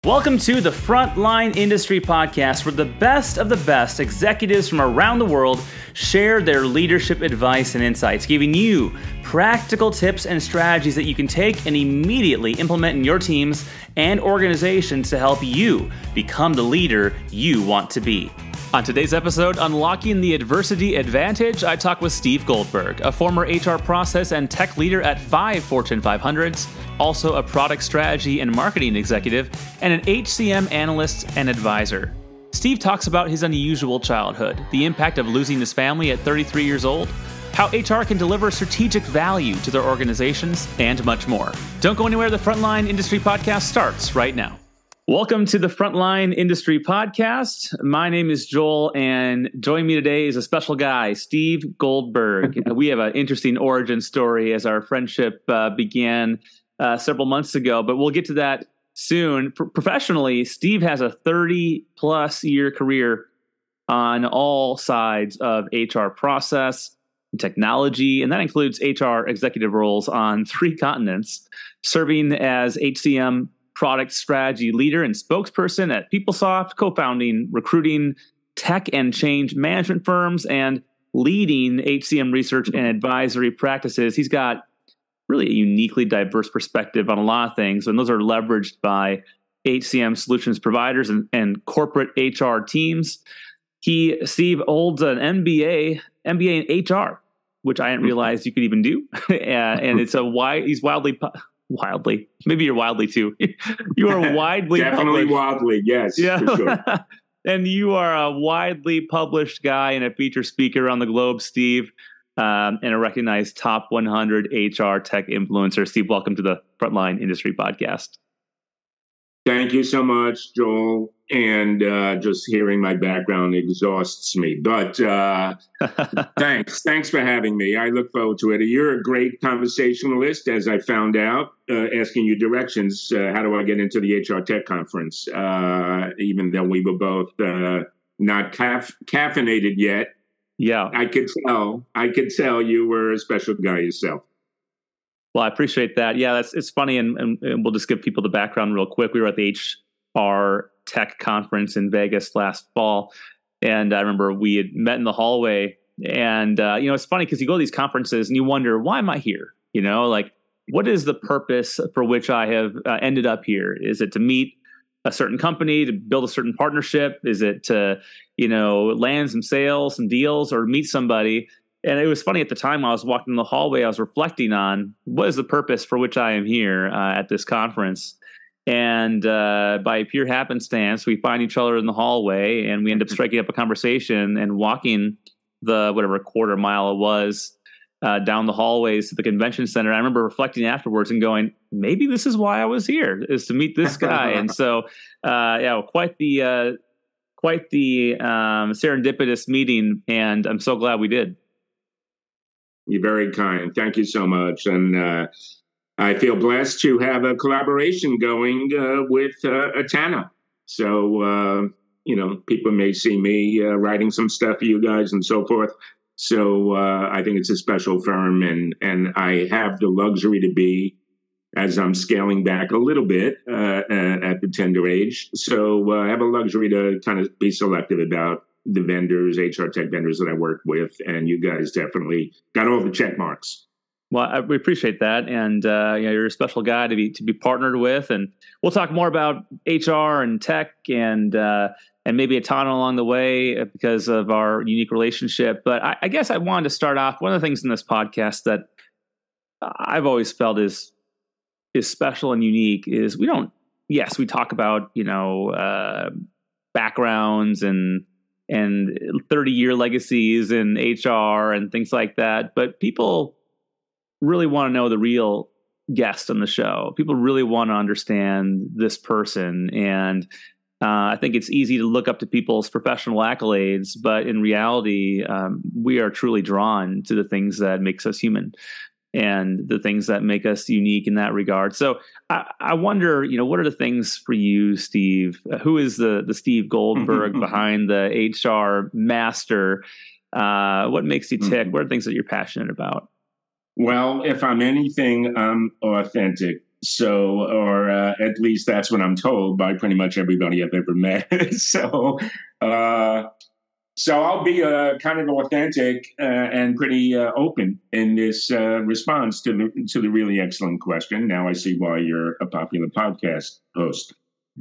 Welcome to the Frontline Industry Podcast, where the best of the best executives from around the world share their leadership advice and insights, giving you practical tips and strategies that you can take and immediately implement in your teams and organizations to help you become the leader you want to be. On today's episode, Unlocking the Adversity Advantage, I talk with Steve Goldberg, a former HR process and tech leader at 5 Fortune 500s, also a product strategy and marketing executive, and an HCM analyst and advisor. Steve talks about his unusual childhood, the impact of losing his family at 33 years old, how HR can deliver strategic value to their organizations, and much more. Don't go anywhere. The Frontline Industry Podcast starts right now. Welcome to the Frontline Industry Podcast. My name is Joel, and joining me today is a special guy, Steve Goldberg. We have an interesting origin story as our friendship began several months ago, but we'll get to that soon. Professionally, Steve has a 30-plus year career on all sides of HR process and technology, and that includes HR executive roles on 3 continents, serving as HCM product strategy leader and spokesperson at PeopleSoft, co-founding recruiting, tech, and change management firms, and leading HCM research and advisory practices. He's got really a uniquely diverse perspective on a lot of things, and those are leveraged by HCM solutions providers and corporate HR teams. Steve holds an MBA in HR, which I didn't realize you could even do, and he's wildly. Maybe you're wildly too. You are widely definitely published. wildly, yes. Yeah. For sure. And you are a widely published guy and a featured speaker around the globe, Steve, and a recognized top 100 HR tech influencer. Steve, welcome to the Frontline Industry Podcast. Thank you so much, Joel. And just hearing my background exhausts me. But thanks for having me. I look forward to it. You're a great conversationalist, as I found out, asking you directions. How do I get into the HR Tech Conference? Even though we were both not caffeinated yet. Yeah, I could tell you were a special guy yourself. Well, I appreciate that. Yeah, it's funny, and we'll just give people the background real quick. We were at the HR Tech Conference in Vegas last fall, and I remember we had met in the hallway. And it's funny because you go to these conferences and you wonder, why am I here? What is the purpose for which I have ended up here? Is it to meet a certain company, to build a certain partnership? Is it to land some sales, some deals, or meet somebody? And it was funny at the time when I was walking in the hallway, I was reflecting on what is the purpose for which I am here at this conference. And by pure happenstance, we find each other in the hallway and we end up striking up a conversation and walking the whatever quarter mile it was down the hallways to the convention center. I remember reflecting afterwards and going, maybe this is why I was here, is to meet this guy. And so, quite the serendipitous meeting. And I'm so glad we did. You're very kind. Thank you so much. And I feel blessed to have a collaboration going with Atana. So, people may see me writing some stuff for you guys and so forth. So I think it's a special firm. And I have the luxury to be, as I'm scaling back a little bit at the tender age. So I have a luxury to kind of be selective about the vendors, HR tech vendors that I work with, and you guys definitely got all the check marks. Well, we appreciate that, and you're a special guy to be partnered with, and we'll talk more about HR and tech and maybe Atana along the way because of our unique relationship. But I guess I wanted to start off. One of the things in this podcast that I've always felt is special and unique is we talk about backgrounds and 30-year legacies in HR and things like that. But people really want to know the real guest on the show. People really want to understand this person. And I think it's easy to look up to people's professional accolades, but in reality, we are truly drawn to the things that makes us human and the things that make us unique in that regard. So I wonder, what are the things for you, Steve? Who is the Steve Goldberg behind the HR master? What makes you tick? What are things that you're passionate about? Well, if I'm anything, I'm authentic. or at least that's what I'm told by pretty much everybody I've ever met. So I'll be kind of authentic and pretty open in this response to the really excellent question. Now I see why you're a popular podcast host.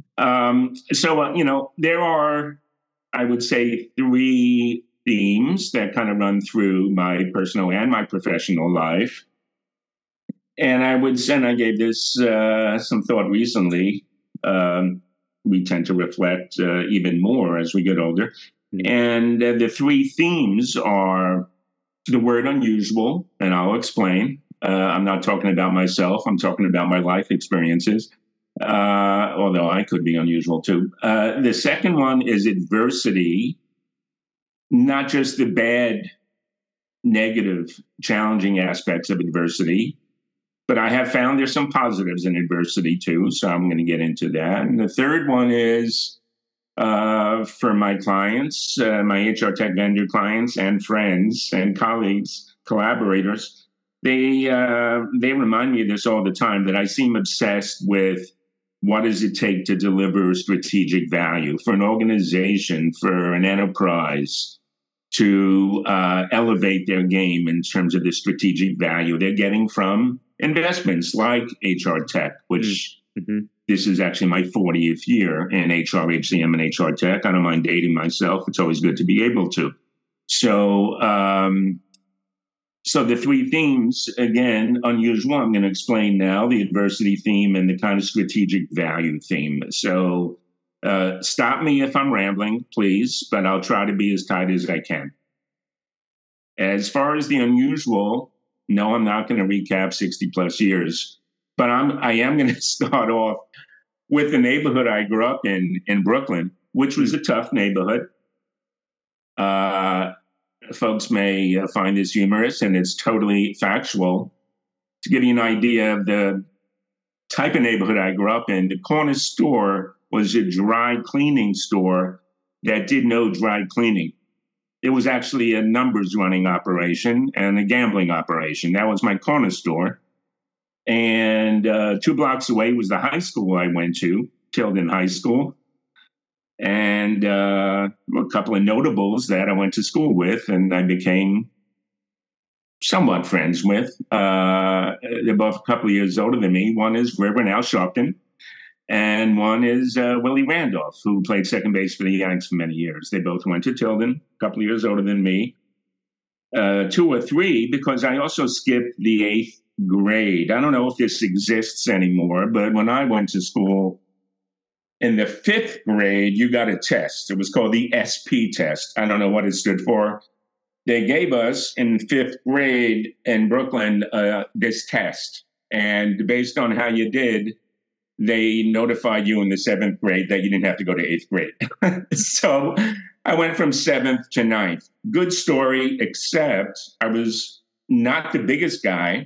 There are, I would say, 3 themes that kind of run through my personal and my professional life. And I gave this some thought recently. We tend to reflect even more as we get older. Mm-hmm. And the 3 themes are the word unusual, and I'll explain. I'm not talking about myself. I'm talking about my life experiences. Although I could be unusual too. The second one is adversity, not just the bad, negative, challenging aspects of adversity, but I have found there's some positives in adversity too, so I'm going to get into that. And the third one is for my clients, my HR Tech vendor clients and friends and colleagues, collaborators, they remind me of this all the time, that I seem obsessed with what does it take to deliver strategic value for an organization, for an enterprise, to elevate their game in terms of the strategic value they're getting from investments like HR Tech, which this is actually my 40th year in HR, HCM, and HR Tech. I don't mind dating myself. It's always good to be able to. So the 3 themes, again, unusual, I'm going to explain now, the adversity theme and the kind of strategic value theme. So stop me if I'm rambling, please, but I'll try to be as tight as I can. As far as the unusual, no, I'm not going to recap 60 plus years, but I am going to start off with the neighborhood I grew up in Brooklyn, which was a tough neighborhood. Folks may find this humorous, and it's totally factual. To give you an idea of the type of neighborhood I grew up in, the corner store was a dry cleaning store that did no dry cleaning. It was actually a numbers running operation and a gambling operation. That was my corner store. And 2 blocks away was the high school I went to, Tilden High School. And a couple of notables that I went to school with and I became somewhat friends with. They're both a couple of years older than me. One is Reverend Al Sharpton, and one is Willie Randolph, who played second base for the Yanks for many years. They both went to Tilden, a couple of years older than me. 2 or 3, because I also skipped the 8th grade. I don't know if this exists anymore, but when I went to school, in the 5th grade, you got a test. It was called the SP test. I don't know what it stood for. They gave us in 5th grade in Brooklyn this test. And based on how you did, they notified you in the 7th grade that you didn't have to go to 8th grade. So I went from 7th to 9th. Good story, except I was not the biggest guy.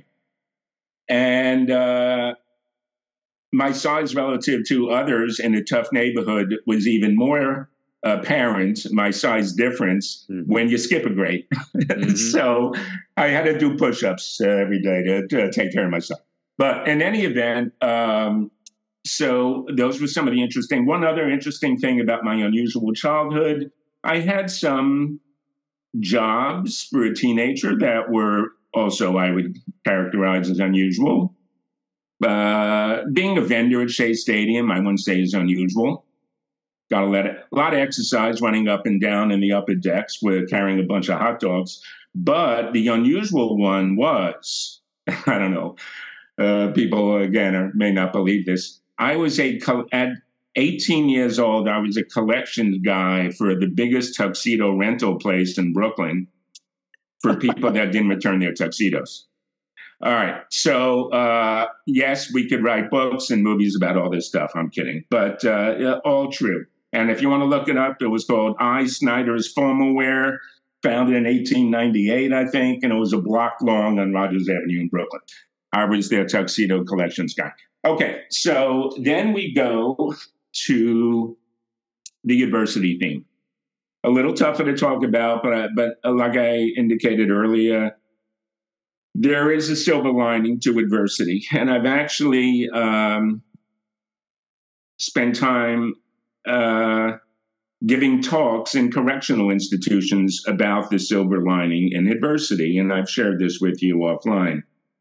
And my size relative to others in a tough neighborhood was even more apparent, my size difference, when you skip a grade. So I had to do push-ups every day to take care of myself. But in any event, so those were some of the interesting. One other interesting thing about my unusual childhood, I had some jobs for a teenager that were also, I would characterize as unusual. Being a vendor at Shea Stadium, I wouldn't say is unusual. Got a lot of exercise running up and down in the upper decks with carrying a bunch of hot dogs. But the unusual one was, I don't know, people, again, may not believe this. I was at 18 years old, I was a collections guy for the biggest tuxedo rental place in Brooklyn for people that didn't return their tuxedos. All right. So, yes, we could write books and movies about all this stuff. I'm kidding. But all true. And if you want to look it up, it was called I. Snyder's Formal Wear, founded in 1898, I think. And it was a block long on Rogers Avenue in Brooklyn. I was their tuxedo collections guy. Okay. So then we go to the adversity theme. A little tougher to talk about, but like I indicated earlier, there is a silver lining to adversity. And I've actually spent time giving talks in correctional institutions about the silver lining in adversity. And I've shared this with you offline.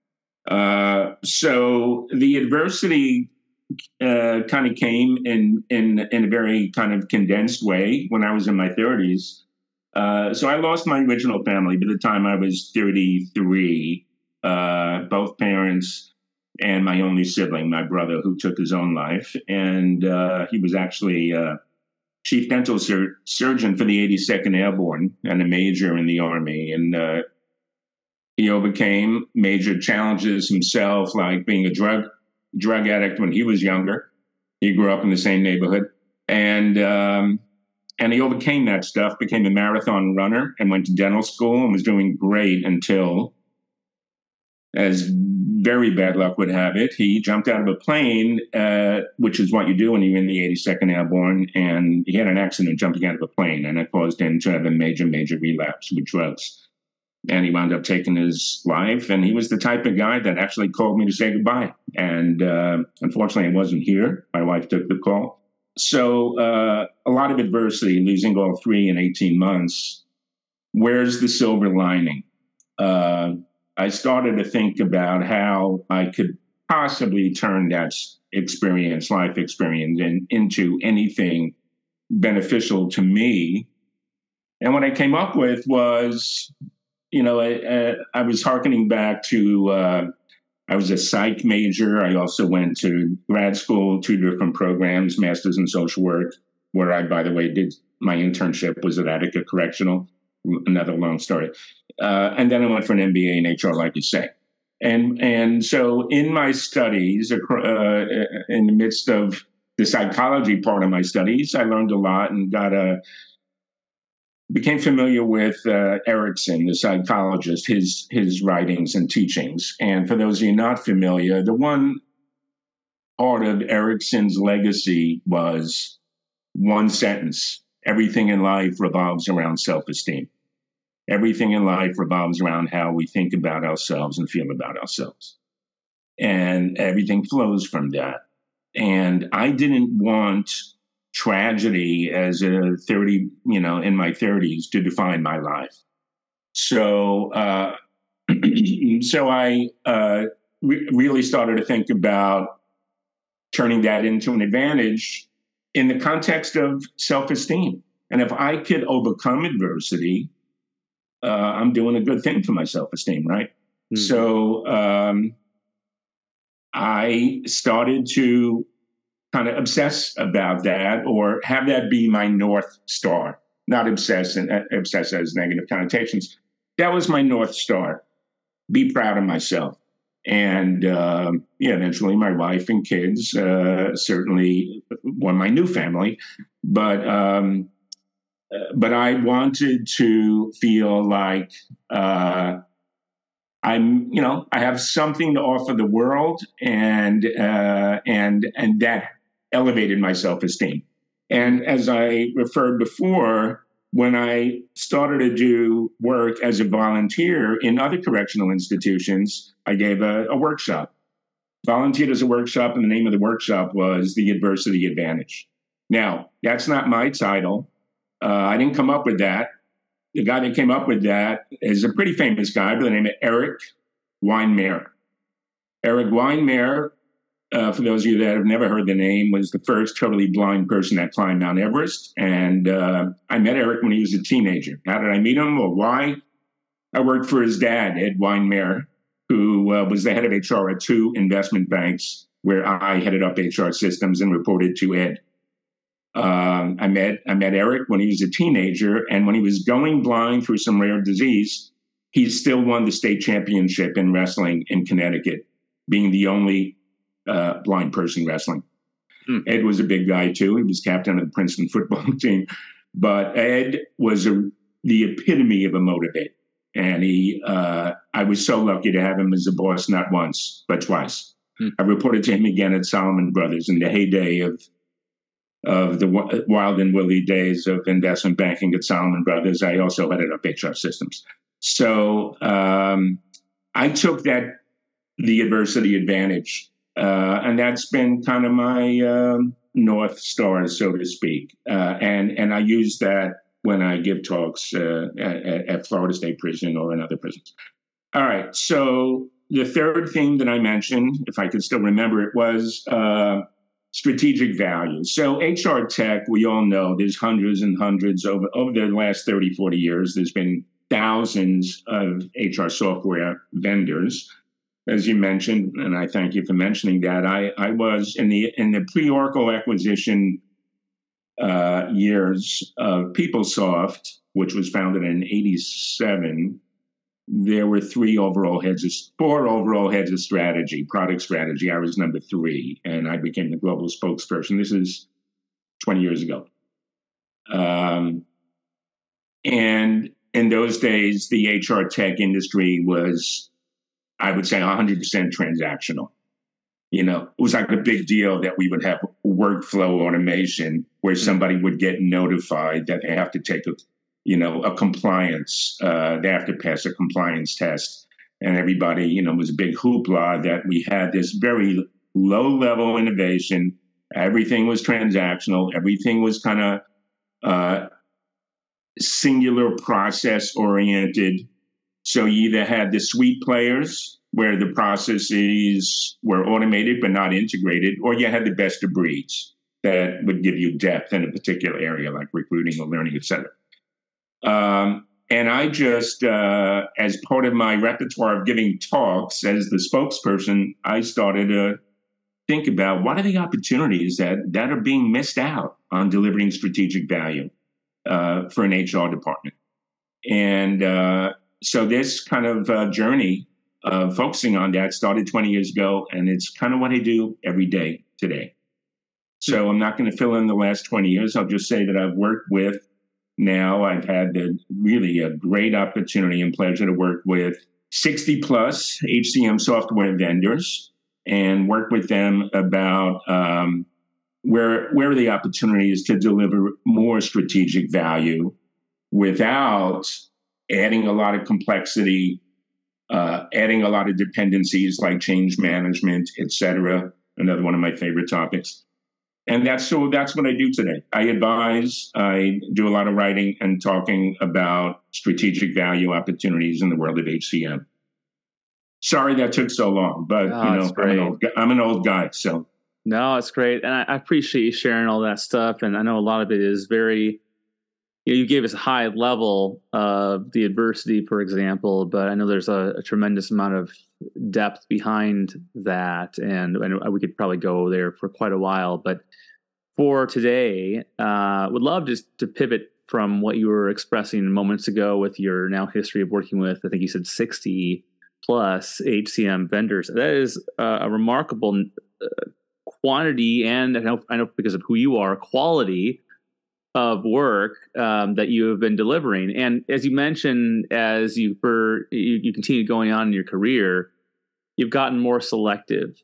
So the adversity kind of came in a very kind of condensed way when I was in my 30s. So I lost my original family by the time I was 33, both parents and my only sibling, my brother, who took his own life. And he was actually chief dental surgeon for the 82nd Airborne and a major in the Army. And he overcame major challenges himself, like being a drug addict when he was younger. He grew up in the same neighborhood. And he overcame that stuff, became a marathon runner, and went to dental school and was doing great until, as very bad luck would have it, he jumped out of a plane, which is what you do when you're in the 82nd Airborne, and he had an accident jumping out of a plane, and it caused him to have a major relapse with drugs. And he wound up taking his life, and he was the type of guy that actually called me to say goodbye. And unfortunately, I wasn't here. My wife took the call. So a lot of adversity, losing all three in 18 months. Where's the silver lining? I started to think about how I could possibly turn that experience, life experience, into anything beneficial to me. And what I came up with was, I was hearkening back to, I was a psych major. I also went to grad school, 2 different programs, master's in social work, where I, by the way, did my internship was at Attica Correctional. Another long story. And then I went for an MBA in HR, like you say. And so in my studies, in the midst of the psychology part of my studies, I learned a lot and became familiar with Erikson, the psychologist, his writings and teachings. And for those of you not familiar, the one part of Erikson's legacy was one sentence: everything in life revolves around self-esteem. Everything in life revolves around how we think about ourselves and feel about ourselves. And everything flows from that. And I didn't want tragedy as a in my 30s to define my life. So, so I really started to think about turning that into an advantage in the context of self-esteem. And if I could overcome adversity, I'm doing a good thing for my self-esteem, right? Mm-hmm. So I started to kind of obsess about that, or have that be my North Star. Not obsess has negative connotations. That was my North Star. Be proud of myself. And eventually my wife and kids, certainly my new family, but I wanted to feel like I have something to offer the world, and that elevated my self-esteem. And as I referred before, when I started to do work as a volunteer in other correctional institutions, I gave a workshop. Volunteered as a workshop, and the name of the workshop was The Adversity Advantage. Now, that's not my title. I didn't come up with that. The guy that came up with that is a pretty famous guy by the name of Erik Weihenmayer. Erik Weihenmayer, for those of you that have never heard the name, was the first totally blind person that climbed Mount Everest. And I met Erik when he was a teenager. How did I meet him, or why? I worked for his dad, Ed Weihenmayer, who was the head of HR at 2 investment banks, where I headed up HR systems and reported to Ed. I met Erik when he was a teenager, and when he was going blind through some rare disease, he still won the state championship in wrestling in Connecticut, being the only blind person wrestling. Ed was a big guy too. He was captain of the Princeton football team, but Ed was the epitome of a motivator. And I was so lucky to have him as a boss, not once, but twice. I reported to him again at Salomon Brothers in the heyday of the wild and woolly days of investment banking at Salomon Brothers. I also headed up HR systems. So I took the adversity advantage. And that's been kind of my North Star, so to speak. And I use that when I give talks at Florida State Prison or in other prisons. All right. So the third thing that I mentioned, if I can still remember it, was strategic value. So HR tech, we all know there's hundreds and hundreds over the last 30, 40 years. There's been thousands of HR software vendors. As you mentioned, and I thank you for mentioning that, I was in the pre-Oracle acquisition years of PeopleSoft, which was founded in '87. There were four overall heads of strategy, product strategy. I was number 3, and I became the global spokesperson. This is 20 years ago. And in those days, the HR tech industry was, I would say, 100% transactional. It was like a big deal that we would have workflow automation where somebody would get notified that they have to take a compliance, they have to pass a compliance test. And everybody, was a big hoopla that we had this very low level innovation. Everything was transactional. Everything was kind of singular process oriented. So you either had the suite players where the processes were automated but not integrated, or you had the best of breeds that would give you depth in a particular area like recruiting or learning, et cetera. And I just, as part of my repertoire of giving talks as the spokesperson, I started to think about what are the opportunities that are being missed out on delivering strategic value for an HR department. And so this kind of journey of focusing on that started 20 years ago, and it's kind of what I do every day today. So I'm not going to fill in the last 20 years. I'll just say that I've worked with, now I've had really a great opportunity and pleasure to work with 60 plus HCM software vendors and work with them about where are the opportunities to deliver more strategic value without adding a lot of complexity, adding a lot of dependencies like change management, et cetera. Another one of my favorite topics. And that's what I do today. I advise, I do a lot of writing and talking about strategic value opportunities in the world of HCM. Sorry that took so long, but I'm an old guy, so. No, it's great. And I appreciate you sharing all that stuff. And I know a lot of it is very, you gave us a high level of the adversity, for example, but I know there's a tremendous amount of depth behind that. And we could probably go there for quite a while. But for today, would love just to pivot from what you were expressing moments ago with your now history of working with, I think you said 60 plus HCM vendors. That is a remarkable quantity, and I know because of who you are, quality of work that you have been delivering. And as you mentioned, as you continue going on in your career, you've gotten more selective,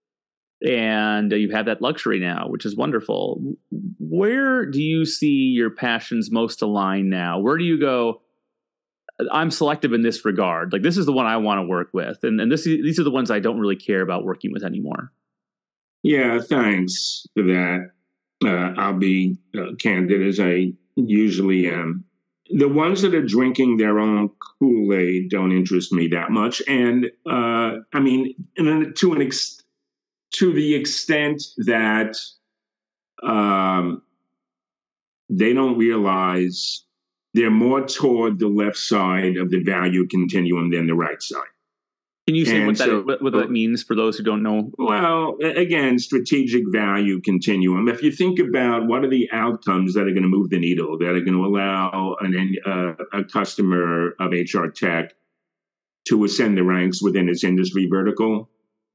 and you've had that luxury now, which is wonderful. Where do you see your passions most aligned now? Where do you go, I'm selective in this regard? Like, this is the one I want to work with, and these are the ones I don't really care about working with anymore. Yeah, thanks for that. I'll be candid, as I usually am. The ones that are drinking their own Kool-Aid don't interest me that much. And I mean, to the extent that they don't realize they're more toward the left side of the value continuum than the right side. Can you say what that means for those who don't know? Well, again, strategic value continuum. If you think about what are the outcomes that are going to move the needle, that are going to allow a customer of HR tech to ascend the ranks within its industry vertical,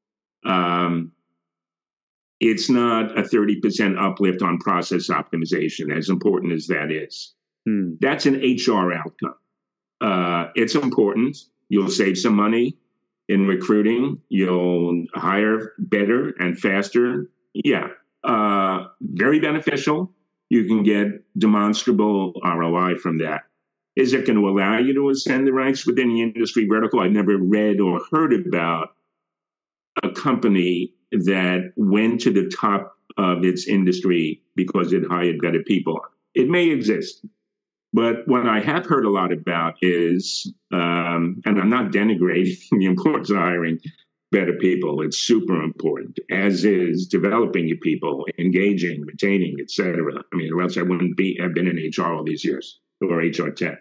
it's not a 30% uplift on process optimization, as important as that is. That's an HR outcome. It's important. You'll save some money. In recruiting, you'll hire better and faster. Yeah, very beneficial. You can get demonstrable ROI from that. Is it going to allow you to ascend the ranks within the industry vertical? I've never read or heard about a company that went to the top of its industry because it hired better people. It may exist. But what I have heard a lot about is, and I'm not denigrating the importance of hiring better people. It's super important, as is developing your people, engaging, retaining, et cetera. I mean, or else I wouldn't have been in HR all these years, or HR tech.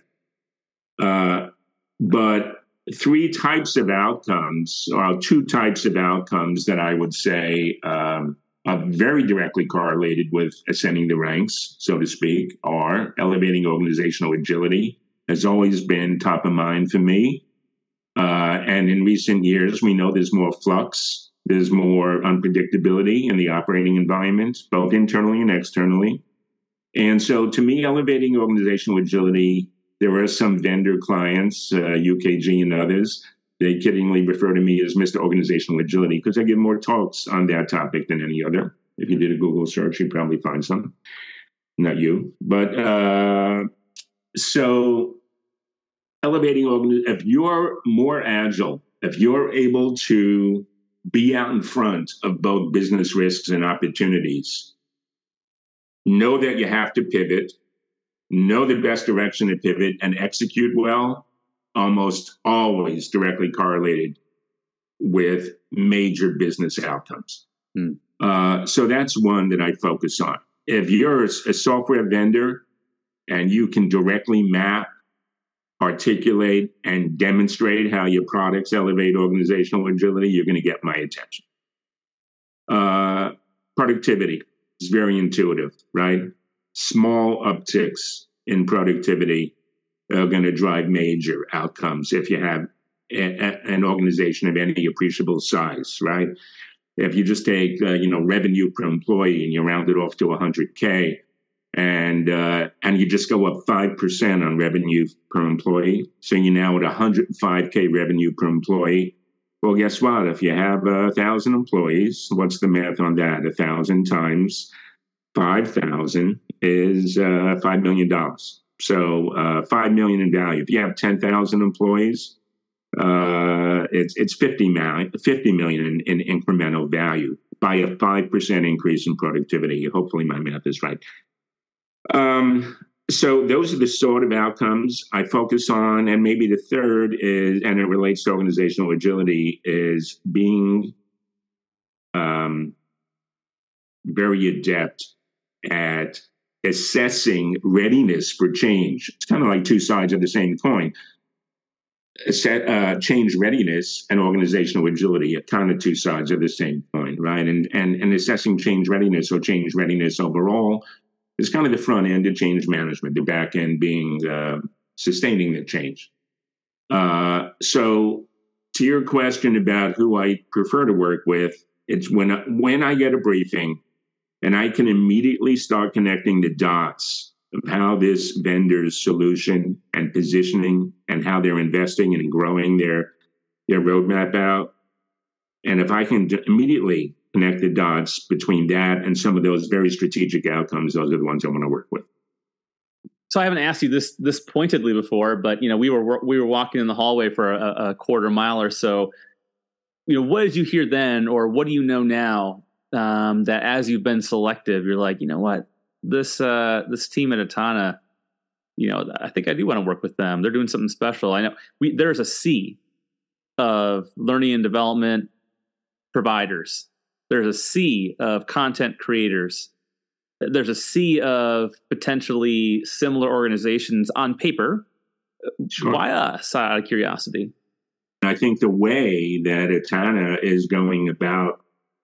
But three types of outcomes, or two types of outcomes that I would say are very directly correlated with ascending the ranks, so to speak, are elevating organizational agility has always been top of mind for me. And in recent years, we know there's more flux, there's more unpredictability in the operating environment, both internally and externally. And so to me, elevating organizational agility, there are some vendor clients, UKG and others, they kiddingly refer to me as Mr. Organizational Agility because I give more talks on that topic than any other. If you did a Google search, you'd probably find some. Not you. But so elevating, if you're more agile, if you're able to be out in front of both business risks and opportunities, know that you have to pivot, know the best direction to pivot, and execute well, almost always directly correlated with major business outcomes. So that's one that I focus on. If you're a software vendor and you can directly map, articulate, and demonstrate how your products elevate organizational agility, you're going to get my attention. Productivity is very intuitive, right? Small upticks in productivity are going to drive major outcomes if you have an organization of any appreciable size, right? If you just take, revenue per employee and you round it off to 100K and you just go up 5% on revenue per employee, so you're now at 105K revenue per employee. Well, guess what? If you have 1,000 employees, what's the math on that? 1,000 times 5,000 is $5 million. So $5 million in value. If you have 10,000 employees, it's 50 million in incremental value by a 5% increase in productivity. Hopefully my math is right. So those are the sort of outcomes I focus on. And maybe the third is, and it relates to organizational agility, is being very adept at assessing readiness for change. It's kind of like two sides of the same coin. Change readiness and organizational agility are kind of two sides of the same coin, right? And assessing change readiness or change readiness overall is kind of the front end of change management, the back end being sustaining the change. So to your question about who I prefer to work with, it's when I get a briefing and I can immediately start connecting the dots of how this vendor's solution and positioning and how they're investing and growing their roadmap out. And if I can immediately connect the dots between that and some of those very strategic outcomes, those are the ones I want to work with. So I haven't asked you this pointedly before, but we were walking in the hallway for a quarter mile or so. What did you hear then, or what do you know now that as you've been selective, you're like, you know what, this team at Etana, I think I do want to work with them. They're doing something special. I know there's a sea of learning and development providers. There's a sea of content creators. There's a sea of potentially similar organizations on paper. Sure. Why us, out of curiosity? I think the way that Etana is going about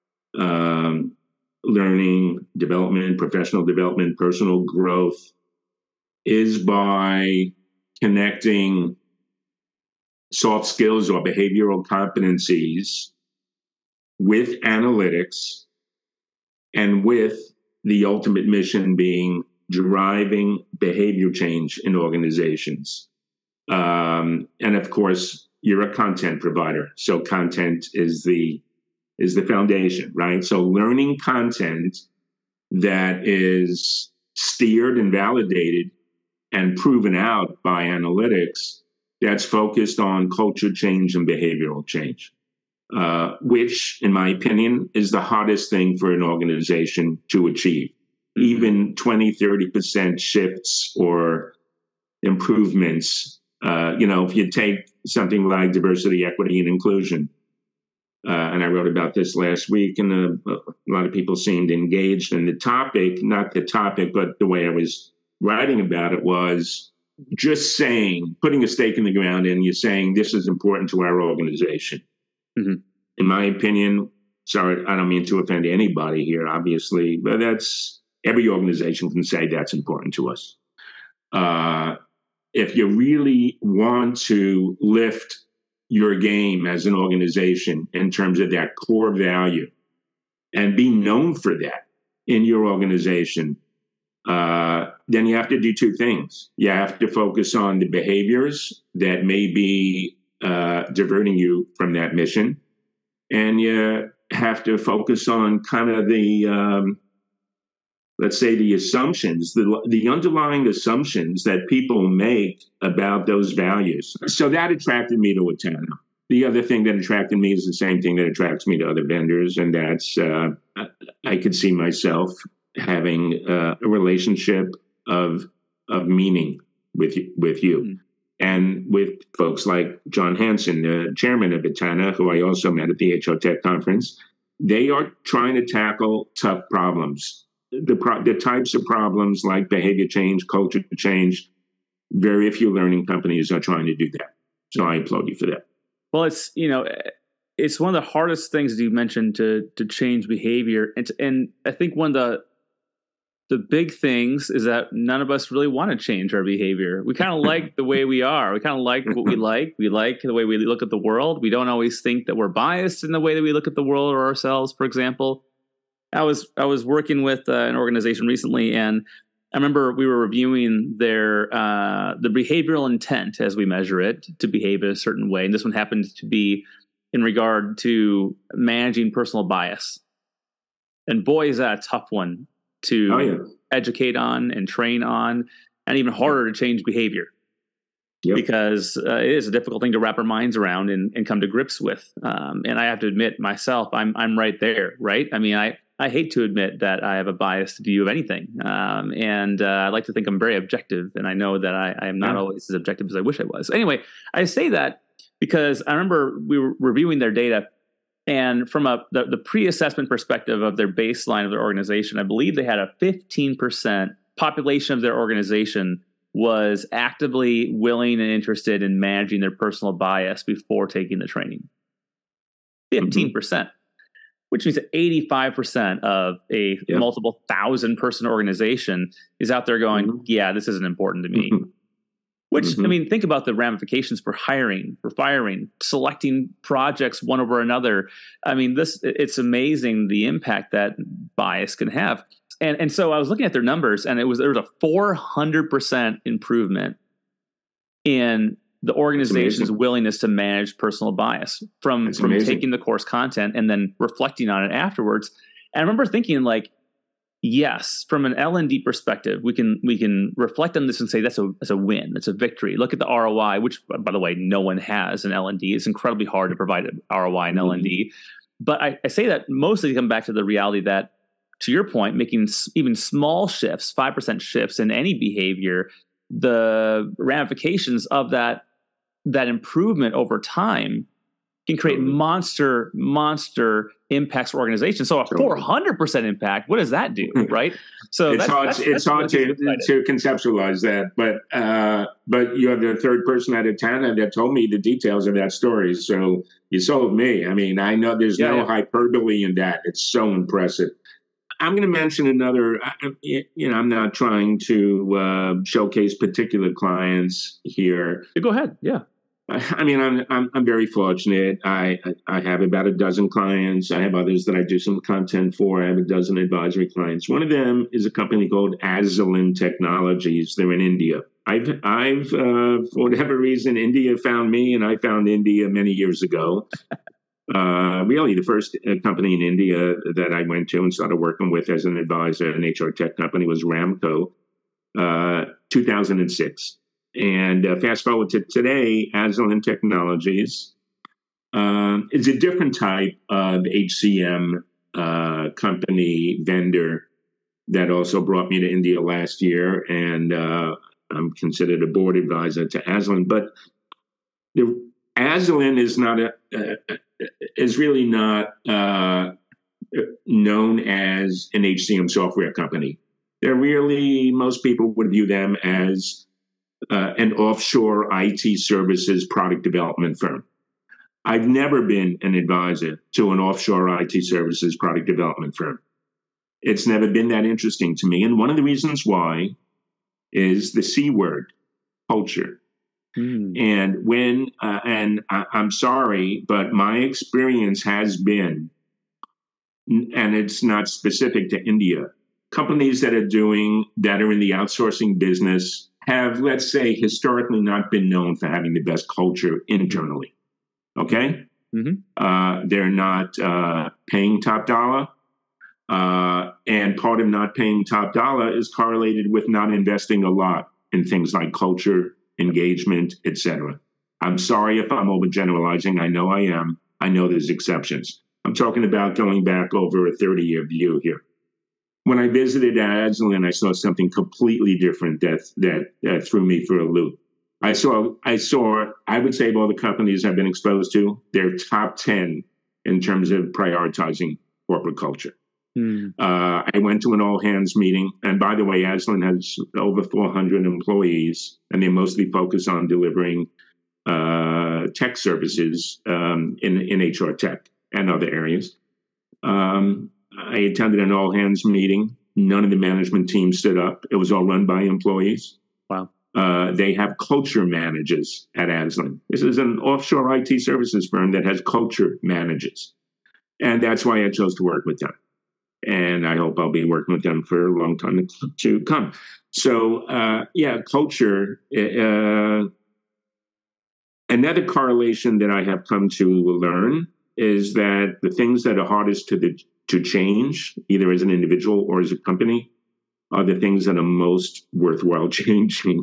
learning, development, professional development, personal growth is by connecting soft skills or behavioral competencies with analytics and with the ultimate mission being driving behavior change in organizations. And of course, you're a content provider. So content is the foundation, right? So learning content that is steered and validated and proven out by analytics that's focused on culture change and behavioral change, which, in my opinion, is the hardest thing for an organization to achieve. Even 20, 30% shifts or improvements, if you take something like diversity, equity, and inclusion, and I wrote about this last week, and a lot of people seemed engaged in the topic, not the topic, but the way I was writing about it was just saying, putting a stake in the ground, and you're saying this is important to our organization. Mm-hmm. In my opinion, sorry, I don't mean to offend anybody here, obviously, but every organization can say that's important to us. If you really want to lift your game as an organization in terms of that core value and be known for that in your organization, then you have to do two things. You have to focus on the behaviors that may be diverting you from that mission. And you have to focus on kind of the, let's say, the assumptions, the underlying assumptions that people make about those values. So that attracted me to Etana. The other thing that attracted me is the same thing that attracts me to other vendors, and that's I could see myself having a relationship of meaning with you. Mm-hmm. And with folks like John Hanson, the chairman of Etana, who I also met at the HR Tech conference. They are trying to tackle tough problems. The types of problems like behavior change, culture change, very few learning companies are trying to do that. So I applaud you for that. Well, it's one of the hardest things that you mentioned to change behavior. And I think one of the big things is that none of us really want to change our behavior. We kind of like the way we are. We kind of like what we like. We like the way we look at the world. We don't always think that we're biased in the way that we look at the world or ourselves, for example. I was working with an organization recently, and I remember we were reviewing their the behavioral intent as we measure it to behave in a certain way. And this one happened to be in regard to managing personal bias. And boy, is that a tough one to educate on and train on, and even harder to change behavior. Yep. Because it is a difficult thing to wrap our minds around and come to grips with. And I have to admit myself, I'm right there, right? I mean, I hate to admit that I have a biased view of anything. And I like to think I'm very objective, and I know that I am not always as objective as I wish I was. Anyway, I say that because I remember we were reviewing their data, and from the pre-assessment perspective of their baseline of their organization, I believe they had a 15% population of their organization was actively willing and interested in managing their personal bias before taking the training. 15%, which means that 85% of a multiple thousand person organization is out there going, yeah, this isn't important to me. Which, I mean, think about the ramifications for hiring, for firing, selecting projects one over another. I mean, it's amazing the impact that bias can have. And so I was looking at their numbers, and there was a 400% improvement in the organization's willingness to manage personal bias from taking the course content and then reflecting on it afterwards. And I remember thinking, like, yes, from an L&D perspective, we can reflect on this and say that's a win, that's a victory. Look at the ROI, which, by the way, no one has in L&D. It's incredibly hard to provide an ROI in L&D. But I say that mostly to come back to the reality that, to your point, making even small shifts, 5% shifts in any behavior, the ramifications of that improvement over time can create monster impacts for organizations. So a 400% impact, what does that do, right? So it's hard to conceptualize that, but you have the third person at Etana that told me the details of that story. So you sold me. I mean, I know there's no hyperbole in that. It's so impressive. I'm going to mention another. I'm not trying to showcase particular clients here. Go ahead. Yeah. I mean, I'm very fortunate. I have about a dozen clients. I have others that I do some content for. I have a dozen advisory clients. One of them is a company called Agilent Technologies. They're in India. I've for whatever reason, India found me, and I found India many years ago. Really, the first company in India that I went to and started working with as an advisor, an HR tech company, was Ramco. 2006. And fast forward to today, Agilent Technologies is a different type of HCM company vendor that also brought me to India last year, and I'm considered a board advisor to Agilent. But Agilent is really not known as an HCM software company. Most people would view them as an offshore IT services product development firm. I've never been an advisor to an offshore IT services product development firm. It's never been that interesting to me. And one of the reasons why is the C word, culture. And I'm sorry, but my experience has been, and it's not specific to India, companies that are in the outsourcing business have, let's say, historically not been known for having the best culture internally. Okay? Mm-hmm. They're not paying top dollar. And part of not paying top dollar is correlated with not investing a lot in things like culture, engagement, etc. I'm sorry if I'm overgeneralizing. I know I am. I know there's exceptions. I'm talking about going back over a 30-year view here. When I visited Agilent, I saw something completely different that threw me for a loop. I saw, I would say of all the companies I've been exposed to, they're top 10 in terms of prioritizing corporate culture. I went to an all-hands meeting, and by the way, Agilent has over 400 employees, and they mostly focus on delivering tech services in HR tech and other areas. I attended an all-hands meeting. None of the management team stood up. It was all run by employees. Wow. They have culture managers at Agilent. This is an offshore IT services firm that has culture managers. And that's why I chose to work with them. And I hope I'll be working with them for a long time to come. So, culture. Another correlation that I have come to learn is that the things that are hardest to change, either as an individual or as a company, are the things that are most worthwhile changing.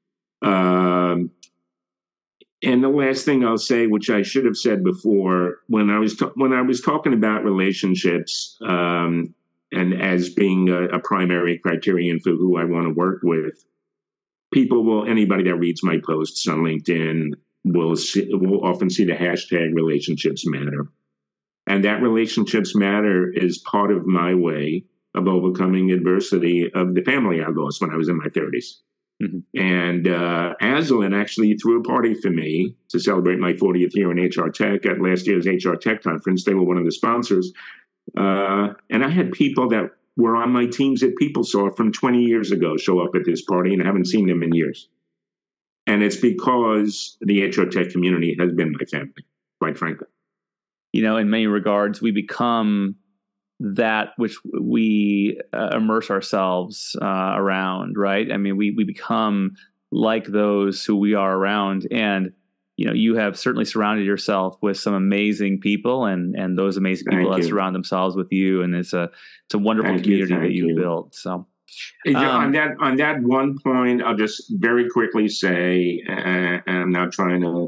And the last thing I'll say, which I should have said before, when I was talking about relationships and as being a primary criterion for who I want to work with, anybody that reads my posts on LinkedIn will often see the hashtag relationships matter. And that relationships matter is part of my way of overcoming adversity of the family I lost when I was in my 30s. Mm-hmm. And Agilent actually threw a party for me to celebrate my 40th year in HR Tech at last year's HR Tech conference. They were one of the sponsors. And I had people that were on my teams at PeopleSoft from 20 years ago show up at this party, and I haven't seen them in years. And it's because the HR Tech community has been my family, quite frankly. In many regards, we become that which we immerse ourselves around, right? I mean, we become like those who we are around. And, you have certainly surrounded yourself with some amazing people, and those amazing people that surround themselves with you. And it's a wonderful community that you've built. So on that one point, I'll just very quickly say, and I'm not trying to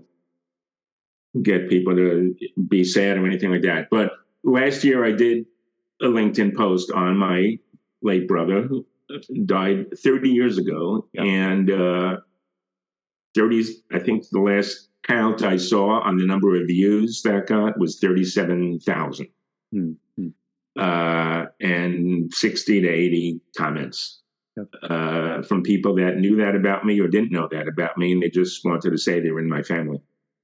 get people to be sad or anything like that, but last year I did a LinkedIn post on my late brother who died 30 years ago. Yep. And 30s, I think the last count I saw on the number of views that got was 37,000. Mm-hmm. And 60 to 80 comments. Yep. From people that knew that about me or didn't know that about me, and they just wanted to say they were in my family.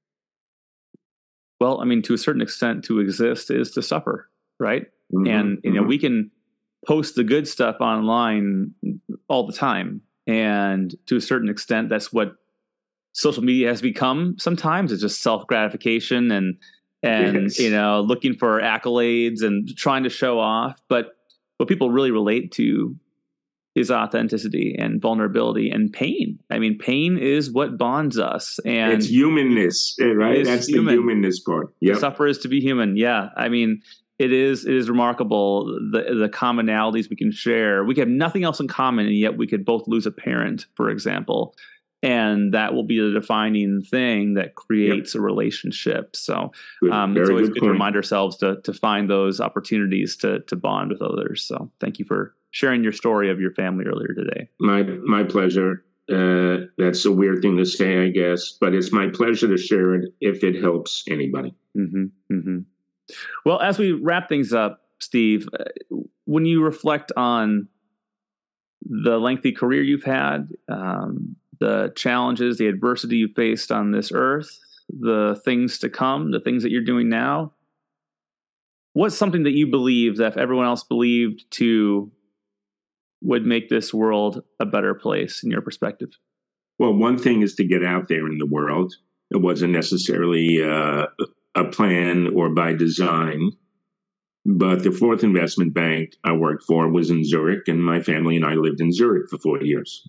Well, I mean, to a certain extent, to exist is to suffer, right? Mm-hmm. And, we can post the good stuff online all the time. And to a certain extent, that's what social media has become. Sometimes it's just self-gratification and yes. Looking for accolades and trying to show off. But what people really relate to is authenticity and vulnerability and pain. I mean, pain is what bonds us. And it's humanness, right? That's the humanness part. Yep. Suffer is to be human. Yeah. I mean, it is remarkable the commonalities we can share. We have nothing else in common, and yet we could both lose a parent, for example, and that will be the defining thing that creates a relationship. So it's always good to remind ourselves to find those opportunities to bond with others. So thank you for sharing your story of your family earlier today. My pleasure. That's a weird thing to say, I guess, but it's my pleasure to share it if it helps anybody. Mm-hmm, mm-hmm. Well, as we wrap things up, Steve, when you reflect on the lengthy career you've had, the challenges, the adversity you faced on this earth, the things to come, the things that you're doing now, what's something that you believe that if everyone else believed too would make this world a better place in your perspective? Well, one thing is to get out there in the world. It wasn't necessarily a plan or by design, but the fourth investment bank I worked for was in Zurich, and my family and I lived in Zurich for 4 years.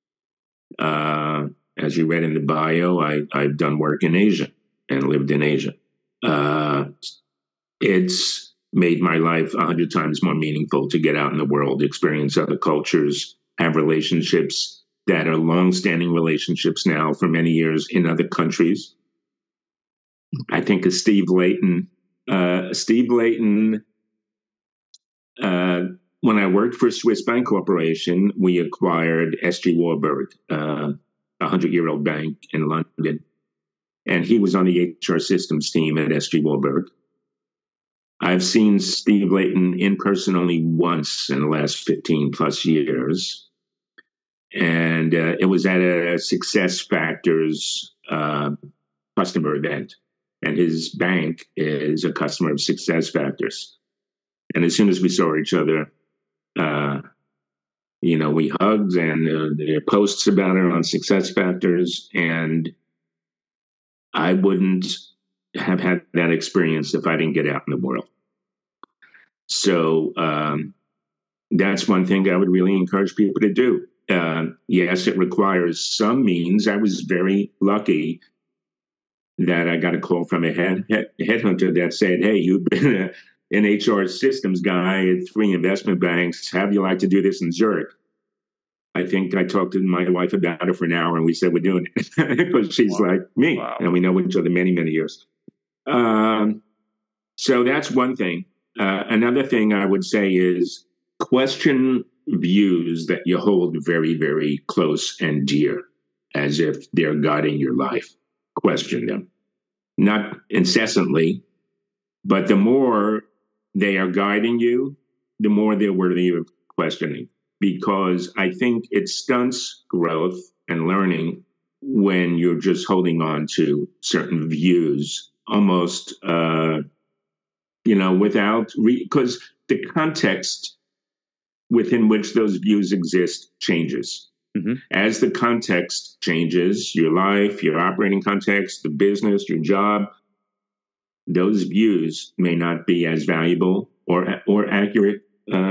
As you read in the bio, I've done work in Asia and lived in Asia. It's made my life 100 times more meaningful to get out in the world, experience other cultures, have relationships that are long-standing relationships now for many years in other countries. I think of Steve Layton. When I worked for Swiss Bank Corporation, we acquired S.G. Warburg, a 100-year-old bank in London. And he was on the HR systems team at S.G. Warburg. I've seen Steve Layton in person only once in the last 15 plus years. And it was at a Success Factors customer event. And his bank is a customer of Success Factors. And as soon as we saw each other, we hugged, and there are posts about it on Success Factors. And I wouldn't have had that experience if I didn't get out in the world. So that's one thing I would really encourage people to do. Yes, it requires some means. I was very lucky that I got a call from a headhunter that said, "Hey, you've been an HR systems guy at 3 investment banks. How do you like to do this in Zurich?" I think I talked to my wife about it for an hour, and we said we're doing it because she's like me, and we know each other many, many years. So that's one thing. Another thing I would say is question views that you hold very, very close and dear, as if they're guiding your life. Question them. Not incessantly, but the more they are guiding you, the more they're worthy of questioning. Because I think it stunts growth and learning when you're just holding on to certain views, almost, because the context within which those views exist changes. Mm-hmm. As the context changes, your life, your operating context, the business, your job, those views may not be as valuable or accurate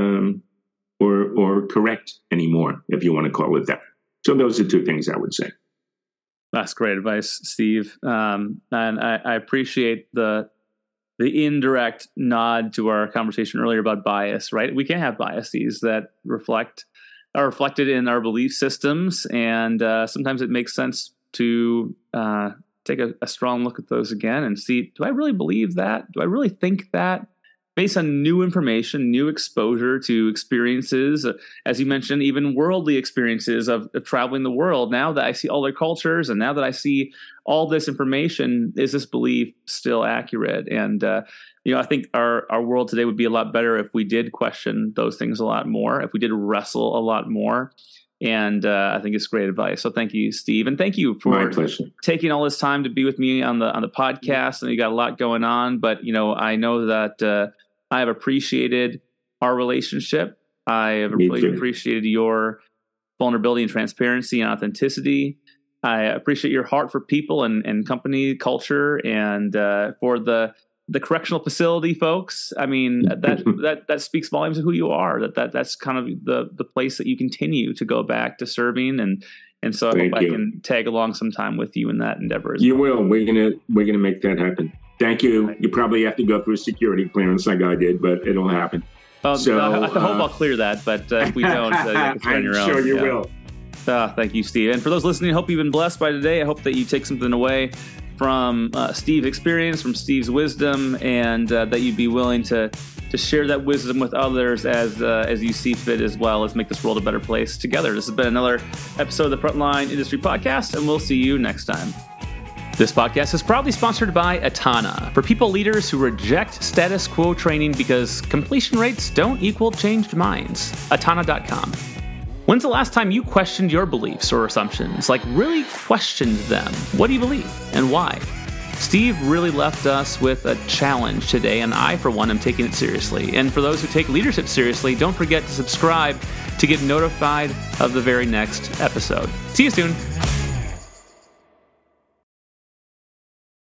or correct anymore, if you want to call it that. So those are 2 things I would say. That's great advice, Steve. And I appreciate the indirect nod to our conversation earlier about bias, right? We can have biases that are reflected in our belief systems. And sometimes it makes sense to take a strong look at those again and see, do I really believe that? Do I really think that? Based on new information, new exposure to experiences, as you mentioned, even worldly experiences of traveling the world. Now that I see all their cultures, and now that I see all this information, is this belief still accurate? And I think our world today would be a lot better if we did question those things a lot more, if we did wrestle a lot more. And I think it's great advice. So thank you, Steve, and thank you for taking all this time to be with me on the podcast. And you got a lot going on, but I know that I have appreciated our relationship. I have really appreciated your vulnerability and transparency and authenticity. I appreciate your heart for people and company culture, and for the correctional facility folks. I mean, that speaks volumes of who you are. That's kind of the place that you continue to go back to serving, and so I hope I can tag along sometime with you in that endeavor. You will. We're gonna make that happen. Thank you. You probably have to go through security clearance like I did, but it'll happen. I hope I'll clear that, but if we don't, it's on your own. I'm sure you will. Thank you, Steve. And for those listening, I hope you've been blessed by today. I hope that you take something away from Steve's experience, from Steve's wisdom, and that you'd be willing to share that wisdom with others as you see fit as well. Let's make this world a better place together. This has been another episode of the Frontline Industry Podcast, and we'll see you next time. This podcast is proudly sponsored by Atana, for people leaders who reject status quo training because completion rates don't equal changed minds. Atana.com. When's the last time you questioned your beliefs or assumptions? Like, really questioned them? What do you believe and why? Steve really left us with a challenge today, and I, for one, am taking it seriously. And for those who take leadership seriously, don't forget to subscribe to get notified of the very next episode. See you soon.